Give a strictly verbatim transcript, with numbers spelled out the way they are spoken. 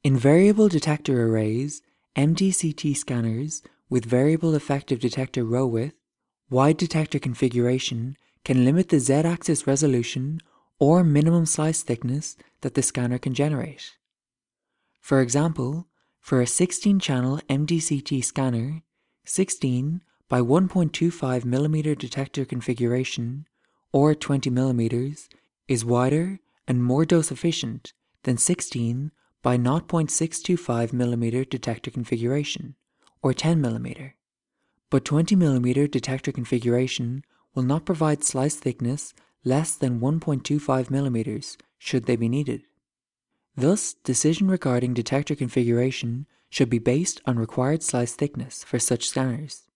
In variable detector arrays, M D C T scanners with variable effective detector row width, wide detector configuration can limit the z-axis resolution or minimum slice thickness that the scanner can generate. For example, for a sixteen channel M D C T scanner, sixteen by one point two five millimeter detector configuration, or twenty millimeters, is wider and more dose efficient than sixteen by zero point six two five millimeter detector configuration, or ten millimeter. But twenty millimeter detector configuration will not provide slice thickness less than one point two five millimeters should they be needed. Thus, decision regarding detector configuration should be based on required slice thickness for such scanners.